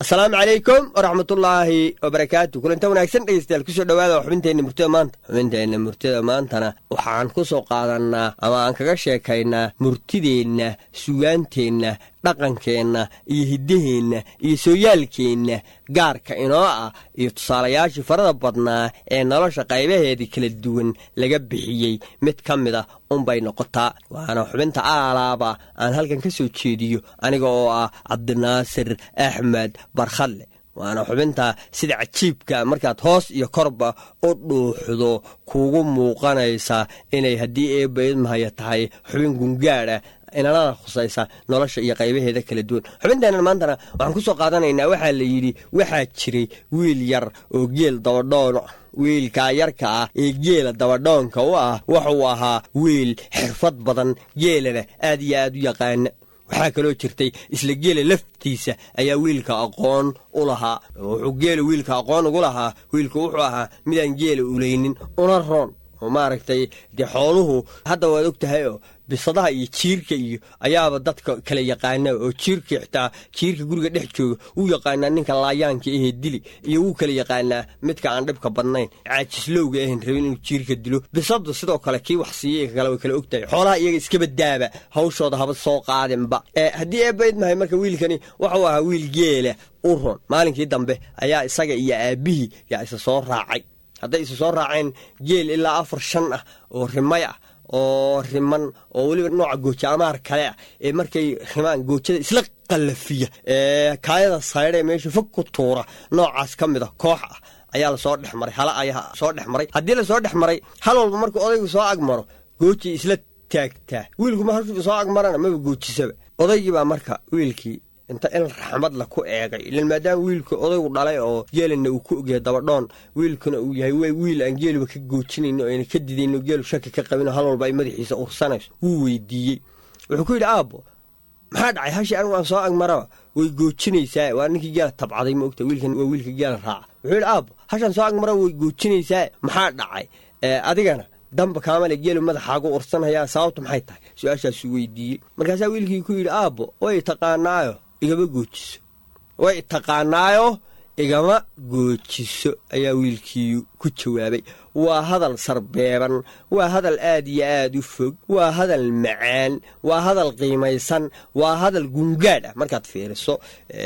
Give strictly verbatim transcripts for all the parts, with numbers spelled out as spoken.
السلام عليكم ورحمة الله وبركاته. كل انت وناكسن دغيستيال كسو dhawaada xubinteena murtida maanta. xubinteena murtida maantana waxaan ku soo qaadanaa ama aan kaga sheekaynaa murtideena, suugaanteena, dhaqankeena iyo hidaheena iyo sooyaalkeena gaarka inoo ah iyo tusaalayaasha farada badnaa ee nolosha qaybaheedii kala duwan laga bixiyay mid kamid ah un bay noqotaa. waana xubinta aalaaba aan halkan ka soo jeediyo aniga oo ah Cabdinaasir Axmed Barkhalle. waana xubinta sida cajiibka markaad hoos iyo korba u dhuuxdo kuugu muuqanaysa inay haddii eebayd mahaya tahay xubin gungaadha inana khusaysa nolosha iyo qaybaheeda kala duwan. xubinteena maantana waxaan ku soo qaadanaynaa waxaa la yidhi waxaa jiray wiil yar oo geel dabadhoon wiilka yarka ah ee geela dabadhoonka u ah wuxuu ahaa wiil xirfad badan geelana aad iyo aad u yaqaana. waxaa kaloo jirtay isla geela laftiisa ayaa wiilka aqoon u lahaa. wuxuu geela wiilka aqoon ugu lahaa wiilku wuxuu ahaa midaan geela ulaynin una roon oo maaragtay dee xooluhu hadda waad og tahay oo bisadaha iyo jiirka iyo ayaaba dadka kala yaqaana oo jiirka xitaa jiirka guriga dhex jooga uu yaqaanaa ninka laayaanka ahee dili iyo wuu kala yaqaanaa midka aan dhibka badnayn caajislowga ahan rabin inuu jiirka dilo. bisadu sidoo kale kii wax siiyey kale way kala og tahay. xoolaha iyaga iska badaaba hawshooda haba soo qaadinba. haddii eebayd mahay marka wiilkani wuxuu ahaa wiil geela u roon. maalinkii dambe ayaa isaga iyo aabihii yaa isa soo raacay. hadday isu soo raaceen geel ilaa afar shan ah oo rimay ah oo riman oo weliba nooca gooja amaar kale ah ee markay rimaan goojada isla qallafiya ee kaayada saydhe meesha fog ku tuura noocaas ka mid ah koox ah ayaa la soo dhex maray. hala ayaa soo dhex maray. haddii la soo dhex maray hal walba markuu odaygu soo agmaro gooji isla taagtaa. wiilkuma halkuu soo agmarana maba goojisaba. odaygii baa marka wiilkii inta in raxmad la ku eegay ilaan maadaama wiilka odaygu dhalay oo geelina uu ku ogyahay dabadhoon wiilkuna uu yahay way wiil aan geeluba ka goojinayno oo ayna ka didayno geelu shaki ka qabin hal walba ay madaxiisa ursanayso wuu weydiiyey. wuxuu ku yidhi aabbo maxaa dhacay hashii anigu aan soo agmaraba way goojinaysaa. waa ninkii geela tabcaday ma ogta wiilkan waa wiilka geela raaca. wuxuu yidhi aabbo hashaan soo agmaraba way goojinaysaa maxaa dhacay adigana damba kaamale geelu madaxaagu ursanhayaa sababtu maxay tahay su-aashaasuu weydiiyey. markaasaa wiilkii ku yidhi aabbo way taqaanaayo igama goojiso way taqaanaayo igama goojiso ayaa wiilkii ku jawaabay. waa hadal sarbeeban, waa hadal aad iyo aad u fog, waa hadal macaan, waa hadal qiimaysan, waa hadal gungaadh ah markaad fiiriso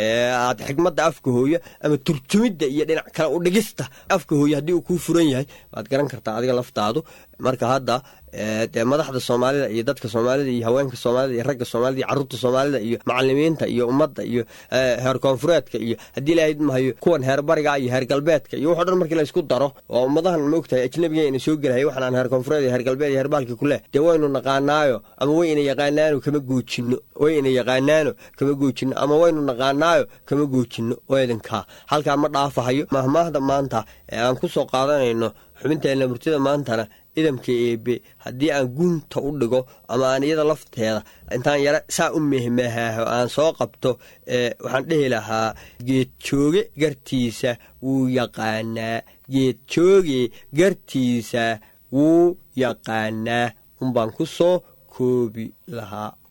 aad xigmadda afka hooyo ama turjumidda iyo dhinac kale u dhigista afka hooyo haddii uu kuu furan yahay waad garan kartaa adiga laftaadu. marka hadda dee madaxda soomaalida iyo dadka soomaalida iyo haweenka soomaalida iyo ragga soomaalida iyo carruurta soomaalida iyo macallimiinta iyo ummadda iyo heer koonfureedka iyo haddii lahayd mahayo kuwan heer bariga iyo heer galbeedka iyo wuxuu dhan markii la isku daro oo ummadahan ma ogtahay ajnabiga ina soo gelaya waxaan aan heer koonfureed iyo heer galbeed iyo heer baalki ku leh dee waynu naqaanaayo ama way ina yaqaanaano kama goojinno way ina yaqaanaano kama goojinno ama waynu naqaanaayo kama goojinno weedankaa halkaa ma dhaafahayo. mahmaahda maanta ee aan ku soo qaadanayno xubinteena murtida maantana idamka eebe haddii aan gunta u dhigo ama aan iyada lafteeda intaan yara saa u mehmahaaho aan soo qabto waxaan dhehi lahaa geed jooge gartiisa wuu yaqaanaa. geed jooge gartiisa wuu yaqaanaa unbaan ku soo koobi lahaa.